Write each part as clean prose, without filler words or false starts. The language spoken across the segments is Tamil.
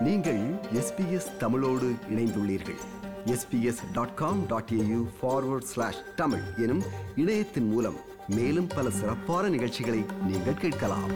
நீங்கள் SBS தமிழோடு இணைந்துள்ளீர்கள். sbs.com.au/tamil எனும் இணையத்தின் மூலம் மேலும் பல சிறப்பான நிகழ்ச்சிகளை நீங்கள் கேட்கலாம்.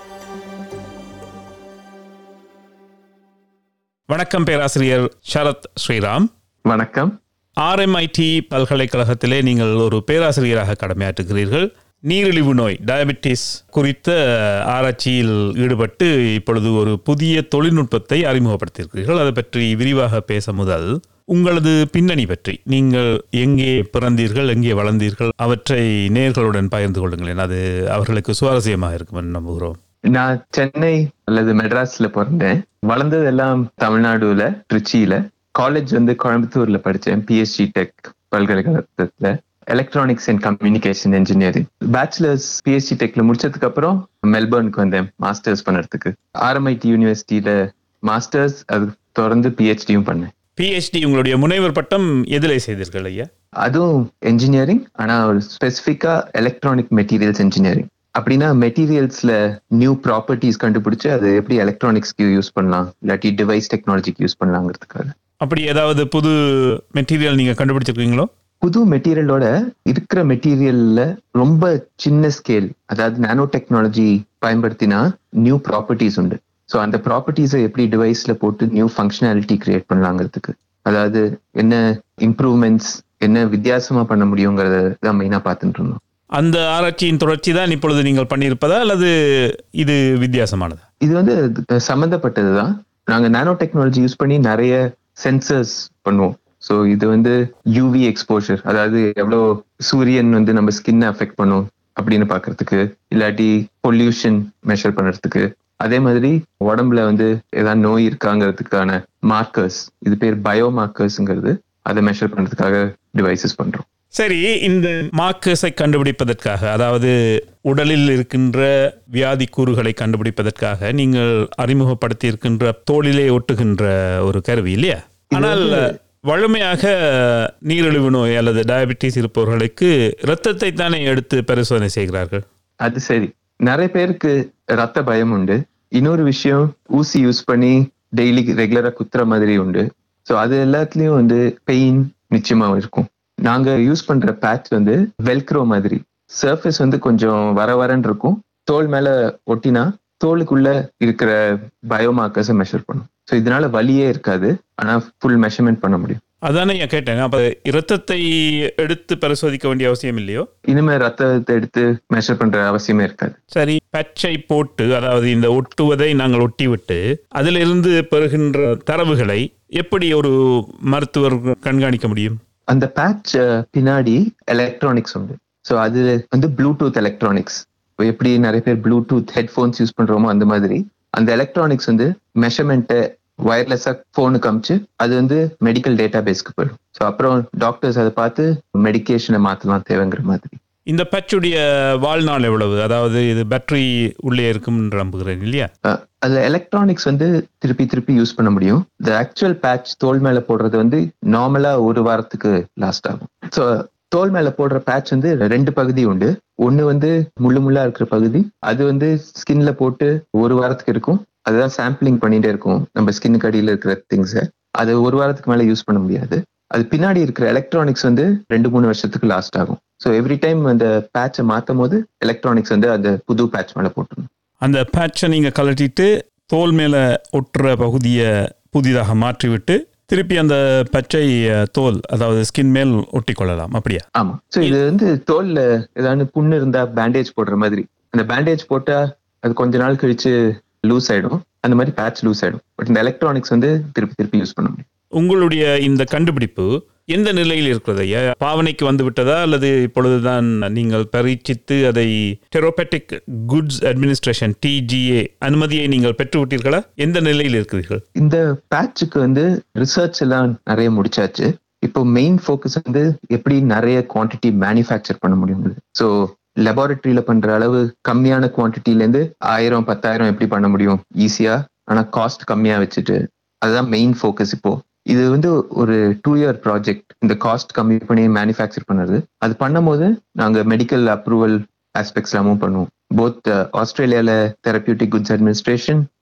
வணக்கம் பேராசிரியர் ஷரத் ஸ்ரீராம். வணக்கம். RMIT பல்கலைக்கழகத்திலே நீங்கள் ஒரு பேராசிரியராக கடமையாற்றுகிறீர்கள். நீரிழிவு நோய் டயபெட்டிஸ் குறித்த ஆராய்ச்சியில் ஈடுபட்டு இப்பொழுது ஒரு புதிய தொழில்நுட்பத்தை அறிமுகப்படுத்தியிருக்கிறீர்கள். அதை பற்றி விரிவாக பேச முதல் உங்களது பின்னணி பற்றி, நீங்கள் எங்கே பிறந்தீர்கள், எங்கே வளர்ந்தீர்கள், அவற்றை நேயர்களுடன் பகிர்ந்து கொள்ளுங்களேன். அது அவர்களுக்கு சுவாரஸ்யமாக இருக்கும் என்று நம்புகிறோம். நான் சென்னை அல்லது மெட்ராஸ்ல பிறந்தேன். வளர்ந்தது எல்லாம் தமிழ்நாடுல, திருச்சியில. காலேஜ் கோயம்புத்தூர்ல படித்தேன், PhD டெக் பல்கலைக்கழகத்துல, electronics and communication engineering. Bachelors PhD டெக்ல முடிச்சதுக்கு அப்புறம் மெல்பர்னுக்கு வந்தேன் மாஸ்டர்ஸ் பண்ணுறதுக்கு. RMIT யூனிவர்சிட்டியில மாஸ்டர்ஸ், அது தொடர்ந்து PhDயும் பண்ணேன். PhD உங்களுடைய முனைவர் பட்டம் எதிலே செய்தீர்கள் ஐயா? அதுவும் இன்ஜினியரிங், ஆனா ஒரு ஸ்பெசிஃபிக்கா எலக்ட்ரானிக் மெட்டீரியல்ஸ் இன்ஜினியரிங். அப்படின்னா மெட்டீரியல்ஸ்ல நியூ ப்ராப்பர்ட்டிஸ் கண்டுபிடிச்சு அது எப்படி எலக்ட்ரானிக்ஸ்க்கு யூஸ் பண்ணலாம், இல்லாட்டி டிவைஸ் டெக்னாலஜிக்கு யூஸ் பண்ணலாங்கிறதுக்காக. அப்படி ஏதாவது புது மெட்டீரியல் நீங்க கண்டுபிடிச்சிருக்கீங்களோ? புது மெட்டீரியலோட இருக்கிற மெட்டீரியல்ல ரொம்ப சின்ன ஸ்கேல், அதாவது நானோ டெக்னாலஜி பயன்படுத்தினா நியூ ப்ராப்பர்ட்டிஸ் உண்டு. ஸோ அந்த ப்ராப்பர்ட்டிஸை எப்படி டிவைஸ்ல போட்டு நியூ ஃபங்க்ஷனாலிட்டி கிரியேட் பண்ணலாங்கிறதுக்கு, அதாவது என்ன இம்ப்ரூவ்மெண்ட்ஸ், என்ன வித்தியாசமா பண்ண முடியுங்கிறத தான் மெயினா பார்த்துட்டு இருந்தோம். அந்த ஆராய்ச்சியின் தொடர்ச்சி தான் இப்பொழுது நீங்கள் பண்ணியிருப்பதா அல்லது இது வித்தியாசமானதா? இது சம்மந்தப்பட்டது தான். நாங்கள் நானோ டெக்னாலஜி யூஸ் பண்ணி நிறைய சென்சர்ஸ் பண்ணுவோம். ஸோ இது UV எக்ஸ்போஷர், அதாவது எவ்வளோ சூரியன் நம்ம ஸ்கின்னை அஃபெக்ட் பண்ணும் அப்படின்னு பார்க்கறதுக்கு, இல்லாட்டி பொல்யூஷன் மெஷர் பண்ணுறதுக்கு, அதே மாதிரி உடம்புல ஏதாவது நோய் இருக்காங்கிறதுக்கான மார்க்கர்ஸ், இது பேர் பயோ மார்க்கர்ஸ்ங்கிறது, அதை மெஷர் பண்ணுறதுக்காக டிவைசஸ் பண்ணுறோம். சரி, இந்த மார்க்கர்ஸை கண்டுபிடிப்பதற்காக, அதாவது உடலில் இருக்கின்ற வியாதி கூறுகளை கண்டுபிடிப்பதற்காக நீங்கள் அறிமுகப்படுத்தி இருக்கின்ற தோலிலே ஒட்டுகின்ற ஒரு கருவி இல்லையா? ஆனால் வழமையாக நீரிழிவு நோய் அல்லது டயபெட்டிஸ் இருப்பவர்களுக்கு இரத்தத்தை தானே எடுத்து பரிசோதனை செய்கிறார்கள். அது சரி, நிறைய பேருக்கு ரத்த பயம் உண்டு. இன்னொரு விஷயம், ஊசி யூஸ் பண்ணி டெய்லி ரெகுலரா குத்துற மாதிரி உண்டு. ஸோ அது எல்லாத்துலயும் பெயின் நிச்சயமா இருக்கும். நாங்க யூஸ் பண்ற பேட்ச் வெல்க்ரோ மாதிரி, சர்ஃபேஸ் கொஞ்சம் வரன்னு இருக்கும். தோல் மேல ஒட்டினா தோலுக்குள்ள இருக்கிற பயோமார்க்கர்ஸை மெஷர் பண்ணும். ஸோ இதனால வலியே இருக்காது, ஆனா ஃபுல் மெஷர்மெண்ட் பண்ண முடியும். அதானே கேட்டேன். அப்ப இரத்தத்தை எடுத்து பரிசோதிக்க வேண்டிய அவசியம் இல்லையோ? இனிமே ரத்தத்தை எடுத்து மெஷர் பண்ற அவசியமே இருக்காது. சரி, பச்சை போட்டு, அதாவது இந்த ஒட்டுவதை நாங்கள் ஒட்டிவிட்டு அதிலிருந்து பெறுகின்ற தரவுகளை எப்படி ஒரு மருத்துவர் கண்காணிக்க முடியும்? அந்த பேட்ச் பின்னாடி எலக்ட்ரானிக்ஸ் உண்டு. ஸோ அது ப்ளூடூத் எலக்ட்ரானிக்ஸ். எப்படி நிறைய பேர் ப்ளூடூத் ஹெட்ஃபோன்ஸ் யூஸ் பண்றோமோ அந்த மாதிரி அந்த எலக்ட்ரானிக்ஸ் மெஷர்மெண்ட்டை வயர்லெஸ்ஸா ஃபோனுக்கு அமிச்சு அது மெடிக்கல் டேட்டா பேஸ்க்கு போயிடும். ஸோ அப்புறம் டாக்டர்ஸ் அதை பார்த்து மெடிக்கேஷனை மாற்றலாம் தேவைங்கிற மாதிரி. இந்த பட்சுடைய வாழ்நாள் எவ்வளவு? அதாவது இது பேட்டரி உள்ளே இருக்கும் நம்புகிறேன் இல்லையா? அதுல எலக்ட்ரானிக்ஸ் திருப்பி திருப்பி யூஸ் பண்ண முடியும். இந்த ஆக்சுவல் பேட்ச் தோல் மேல போடுறது நார்மலா ஒரு வாரத்துக்கு லாஸ்ட் ஆகும். ஸோ தோல் மேல போடுற பேட்ச் ரெண்டு பகுதி உண்டு. ஒண்ணு முள்ளா இருக்கிற பகுதி, அது ஸ்கின்ல போட்டு ஒரு வாரத்துக்கு இருக்கும். அதுதான் சாம்பிளிங் பண்ணிட்டே இருக்கும் நம்ம ஸ்கின்னுக்கு அடியில் இருக்கிற திங்ஸை. அது ஒரு வாரத்துக்கு மேல யூஸ் பண்ண முடியாது. அது பின்னாடி இருக்கிற எலக்ட்ரானிக்ஸ் 2-3 வருஷத்துக்கு லாஸ்ட் ஆகும். ஸோ எவ்ரி டைம் அந்த பேட்சை மாற்றும் போது எலக்ட்ரானிக்ஸ் அந்த புது பேட்ச் மேல போட்டுரும். அந்த பேட்சை நீங்க கலட்டிட்டு தோல் மேல ஒட்டுற பகுதியை புதிதாக மாற்றிவிட்டு திருப்பி அந்த பச்சை தோல், அதாவது ஸ்கின் மேல் ஒட்டி கொள்ளலாம், அப்படியா? ஆமா. ஸோ இது தோல்ல ஏதாவது புண்ணு இருந்தா பேண்டேஜ் போடுற மாதிரி. அந்த பேண்டேஜ் போட்டா அது கொஞ்ச நாள் கழிச்சு லூஸ் ஆயிடும். அந்த மாதிரி பேட்ச் லூஸ் ஆயிடும். பட் இந்த எலக்ட்ரானிக்ஸ் திருப்பி திருப்பி யூஸ் பண்ண முடியும். உங்களுடைய இந்த கண்டுபிடிப்பு எந்த நிலையில் இருக்கிறது? பாவனைக்கு வந்து விட்டதா அல்லது இப்பொழுதுதான் நீங்கள் பரீட்சித்து அதை தெரபெட்டிக் குட்ஸ் அட்மினிஸ்ட்ரேஷன் TGA அனுமதியை நீங்கள் பெற்று விட்டீர்களா? எந்த நிலையில் இருக்கிறீர்கள்? இந்த பேட்சுக்கு ரிசர்ச் எல்லாம் நிறைய முடிச்சாச்சு. இப்போ மெயின் ஃபோக்கஸ் எப்படி நிறைய குவான்டிட்டி மேனுஃபேக்சர் பண்ண முடியும். ஸோ லெபார்டரியில பண்ற அளவு கம்மியான குவான்டிட்டில இருந்து 1000-10,000 எப்படி பண்ண முடியும் ஈஸியா, ஆனா காஸ்ட் கம்மியா வச்சுட்டு, அதுதான் மெயின் ஃபோக்கஸ். இப்போ இது ஒரு 2-year ப்ராஜெக்ட். இந்த காஸ்ட் கம்மி பண்ணி மேனுஃபேக்சர் பண்ணுறது. அது பண்ணும் போது நாங்க மெடிக்கல் அப்ரூவல் ஆஸ்பெக்ட்ஸ் எல்லாமும் பண்ணுவோம். போத் ஆஸ்திரேலியால தெரபியூட்டிக் குட்ஸ் அட்மினிஸ்ட்ரேஷன்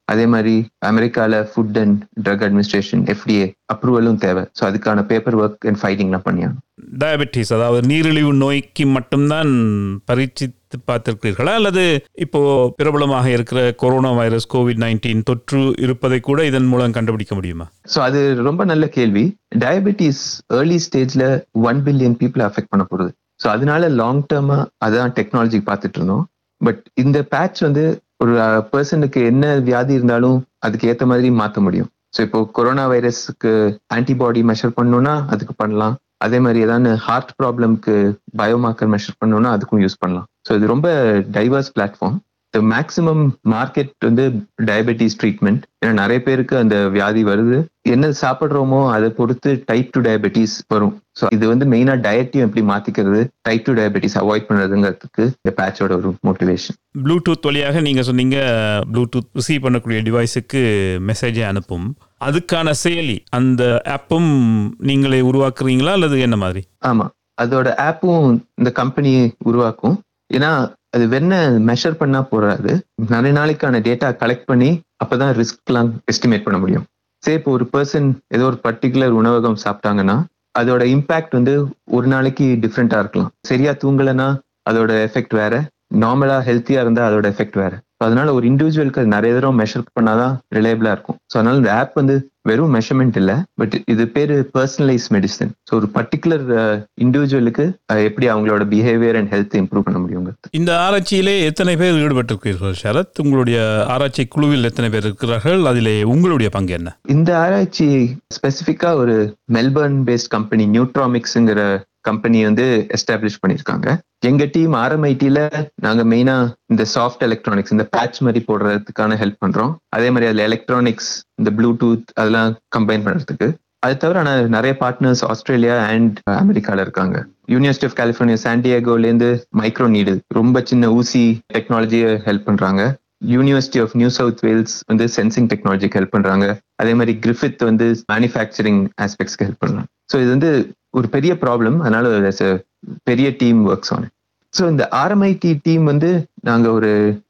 அதே மாதிரி அமெரிக்கால food and drug administration FDA அப்ரூவலும் தேவை. ஸோ அதுக்கான பேப்பர் ஒர்க் அண்ட் ஃபைலிங்லாம் பண்ணியாங்க. டயபெட்டிஸ் அதாவது நீரிழிவு நோய்க்கு மட்டும்தான் பரீட்சித்து பார்த்திருக்கிறீர்களா, அல்லது இப்போ பிரபலமாக இருக்கிற கொரோனா வைரஸ் COVID-19 தொற்று இருப்பதை கூட இதன் மூலம் கண்டுபிடிக்க முடியுமா? ஸோ அது ரொம்ப நல்ல கேள்வி. டயபெட்டிஸ் ஏர்லி ஸ்டேஜ்ல 1 பில்லியன் பீப்புள் அஃபெக்ட் பண்ண போகுது. ஸோ அதனால லாங் டேர்மா அதான் டெக்னாலஜி பார்த்துட்டு இருந்தோம். பட் இந்த பேட்ச் வந்து ஒரு பர்சனுக்கு என்ன வியாதி இருந்தாலும் அதுக்கு ஏற்ற மாதிரி மாற்ற முடியும். ஸோ இப்போ கொரோனா வைரஸுக்கு ஆன்டிபாடி மெஷர் பண்ணணும்னா அதுக்கு பண்ணலாம். அதே மாதிரி ஏதாவது ஹார்ட் ப்ராப்ளம்க்கு பயோமார்க்கர் மெஷர் பண்ணணும்னா அதுக்கும் யூஸ் பண்ணலாம். ஸோ இது ரொம்ப diverse platform. The maximum market வந்து டயபெட்டிஸ் ட்ரீட்மெண்ட். ஏன்னா நிறைய பேருக்கு அந்த வியாதி வருது. என்ன சாப்பிட்றோமோ அதை பொறுத்து டைப் 2 டயபெட்டிஸ் வரும். ஸோ இது வந்து மெயினா டயட்டையும் எப்படி மாத்திக்கிறது, டைப் 2 டயபெட்டிஸ் அவாய்ட் பண்ணுறதுங்கிறதுக்கு இந்த பேட்சோட ஒரு மோட்டிவேஷன். ப்ளூடூத் வழியாக நீங்க சொன்னீங்க ப்ளூடூத் ரிசீவ் பண்ணக்கூடிய டிவைஸுக்கு மெசேஜை அனுப்பும். அதுக்கான செயலி அந்த ஆப்பும் நீங்களே உருவாக்குறீங்களா அல்லது என்ன மாதிரி? ஆமா, அதோட ஆப்பும் இந்த கம்பெனி உருவாக்கும். ஏன்னா அது வெண்ண மெஷர் பண்ணா போறாது, நிறைய நாளைக்கான டேட்டா கலெக்ட் பண்ணி அப்பதான் ரிஸ்க்லாம் எஸ்டிமேட் பண்ண முடியும். சரி, இப்போ ஒரு பர்சன் ஏதோ ஒரு பர்டிகுலர் உணவகம் சாப்பிட்டாங்கன்னா அதோட இம்பாக்ட் வந்து ஒரு நாளைக்கு டிஃப்ரெண்டா இருக்கலாம். சரியா தூங்கலைன்னா அதோட எஃபெக்ட் வேற, நார்மலா ஹெல்த்தியா இருந்தா அதோட எஃபெக்ட் வேற. அதனால ஒரு இண்டிவிஜுவலுக்கு நிறைய தடவை மெஷர் பண்ணாதான் ரிலையபிளா இருக்கும். ஸோ அதனால இந்த ஆப் வந்து வெறும் மெஷர்மெண்ட் இல்லை, பட் இது பேரு பர்சனலைஸ் மெடிசன். ஸோ ஒரு பர்டிகுலர் இண்டிவிஜுவலுக்கு எப்படி அவங்களோட பிஹேவியர் அண்ட் ஹெல்த் இம்ப்ரூவ் பண்ண முடியும். இந்த ஆராய்ச்சியிலே எத்தனை பேர் ஈடுபட்டிருக்கிறீர்கள் சரத்? உங்களுடைய ஆராய்ச்சி குழுவில் எத்தனை பேர் இருக்கிறார்கள்? அதிலே உங்களுடைய பங்கு என்ன? இந்த ஆராய்ச்சி ஸ்பெசிஃபிக்கா ஒரு மெல்பர்ன் பேஸ்ட் கம்பெனி நியூட்ராமிக்ஸ்ங்கிற கம்பெனி வந்து எஸ்டாப்ளிஷ் பண்ணியிருக்காங்க. எங்க டீம் RMITல நாங்க மெயினா இந்த சாஃப்ட் எலக்ட்ரானிக்ஸ், இந்த பேட்ச் மாதிரி போடுறதுக்கான ஹெல்ப் பண்றோம். அதே மாதிரி அதுல எலக்ட்ரானிக்ஸ், இந்த ப்ளூடூத் அதெல்லாம் கம்பைன் பண்றதுக்கு. அது தவிர நிறைய பார்ட்னர்ஸ் ஆஸ்திரேலியா அண்ட் அமெரிக்கால இருக்காங்க. யூனிவர்சிட்டி ஆஃப் கலிஃபோர்னியா சாண்டியாகோல இருந்து மைக்ரோ நீடில் ரொம்ப சின்ன ஊசி டெக்னாலஜியை ஹெல்ப் பண்றாங்க. University of New South Wales வந்து சென்சிங் டெக்னாலஜிக்கு ஹெல்ப் பண்றாங்க. அதே மாதிரி கிரிஃபித் வந்து மேனுஃபேக்சரிங் ஆஸ்பெக்ட்ஸ்க்கு ஹெல்ப் பண்றாங்க. ஸோ இது வந்து ஒரு பெரிய ப்ராப்ளம், அதனால பெரிய டீம் ஒர்க்ஸ் ஆன். ஸோ இந்த RMIT டீம் வந்து நாங்க ஒரு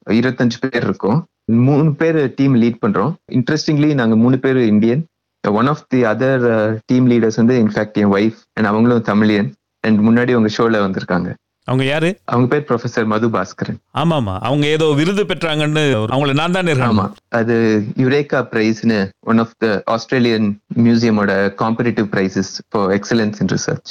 25 பேர் இருக்கோம். 3 பேர் டீம் லீட் பண்றோம். இன்ட்ரெஸ்டிங்லி நாங்க 3 பேர் Indian. One of the other team leaders வந்து இன்ஃபேக்ட் என் ஒய்ஃப், அண்ட் அவங்களும் தமிழியன். அண்ட் முன்னாடி உங்க ஷோல வந்திருக்காங்க. அவங்க யாரு? அவங்க பேர் ப்ரொஃபசர் மது பாஸ்கரன். ஆமாமா, அவங்க ஏதோ விருது பெற்றாங்கன்னு அவங்கள நான் தான். ஆமா, அது யுரேகா பிரைஸ்னு ஒன் ஆஃப் த ஆஸ்திரேலியன் மியூசியமோட competitive prizes for excellence in research.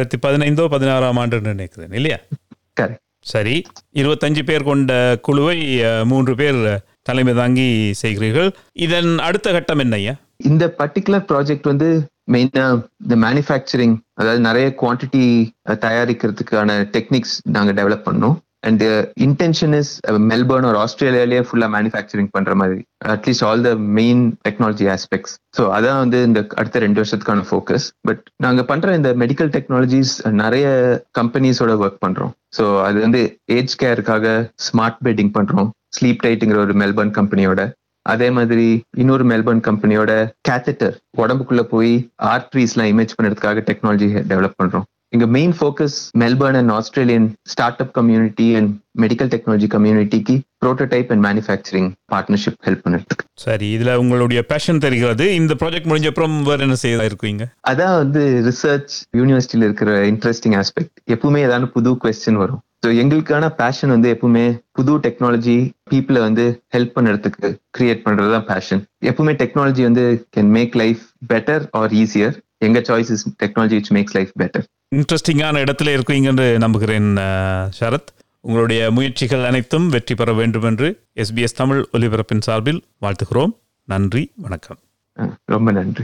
2015-16 நினைக்கிறேன் இல்லையா? கரெக்ட். சரி, 25 பேர் கொண்ட குழுவை 3 பேர் தலைமை தாங்கி செய்கிறீர்கள். இதன் அடுத்த கட்டம் என்னையா? இந்த பர்டிகுலர் ப்ராஜெக்ட் வந்து மெயினா இந்த மேனுஃபேக்சரிங், அதாவது நிறைய குவான்டிட்டி தயாரிக்கிறதுக்கான டெக்னிக்ஸ் நாங்க டெவலப் பண்ணோம். அண்ட் இன்டென்ஷன் இஸ் மெல்பர்ன் ஒரு ஆஸ்திரேலியாலேயே ஃபுல்லா மேனுஃபேக்சரிங் பண்ற மாதிரி, at least all the main technology aspects. So அதான் வந்து இந்த அடுத்த 2 வருஷத்துக்கான ஃபோக்கஸ். பட் நாங்க பண்ற இந்த மெடிக்கல் டெக்னாலஜிஸ் நிறைய கம்பெனிஸோட ஒர்க் பண்றோம். ஸோ அது வந்து ஏஜ் கேருக்காக ஸ்மார்ட் பெட்டிங் பண்றோம், ஸ்லீப் டைட்டுங்கிற ஒரு மெல்பர்ன் கம்பெனியோட. அதே மாதிரி இன்னொரு மெல்பர்ன் கம்பெனியோட கேத்தட்டர், உடம்புக்குள்ள போய் ஆர்ட்ரிஸ்லாம் இமேஜ் பண்ணுறதுக்காக டெக்னாலஜி டெவலப் பண்றோம். இங்க main focus Melbourne and Australian start up community and medical technology கம்யூனிட்டிக்கு prototype and manufacturing partnership help பண்ணுறதுக்கு. சரி, இதுல உங்களுடைய பேஷன் தெரிகிறது. இந்த ப்ராஜெக்ட் முடிஞ்ச அப்புறம் வேற என்ன செய்ய இருக்கீங்க? அதான் வந்து ரிசர்ச், யூனிவர்சிட்டியில இருக்கிற இன்ட்ரெஸ்டிங் ஆஸ்பெக்ட். எப்பவுமே ஏதாவது புது கொஸ்டின் வரும். ஸோ எங்களுக்கான பேஷன் வந்து எப்பவுமே புது டெக்னாலஜி பீப்புளை வந்து ஹெல்ப் பண்ணுறதுக்கு கிரியேட் பண்றது தான் பேஷன். எப்பவுமே டெக்னாலஜி வந்து can make life better or easier. எங்க choice is technology which makes life better. இன்ட்ரெஸ்டிங்கான இடத்துல இருக்கீங்க என்று நம்புகிறேன் சரத். உங்களுடைய முயற்சிகள் அனைத்தும் வெற்றி பெற வேண்டும் என்று SBS தமிழ் ஒலிபரப்பின் சார்பில் வாழ்த்துகிறோம். நன்றி, வணக்கம். ரொம்ப நன்றி.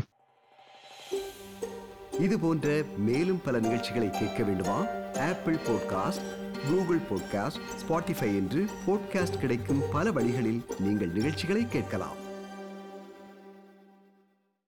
இது போன்ற மேலும் பல நிகழ்ச்சிகளை கேட்க வேண்டுமா? Apple podcast, Google podcast, Spotify என்று பாட்காஸ்ட் கிடைக்கும் பல வழிகளில் நீங்கள் நிகழ்ச்சிகளை கேட்கலாம்.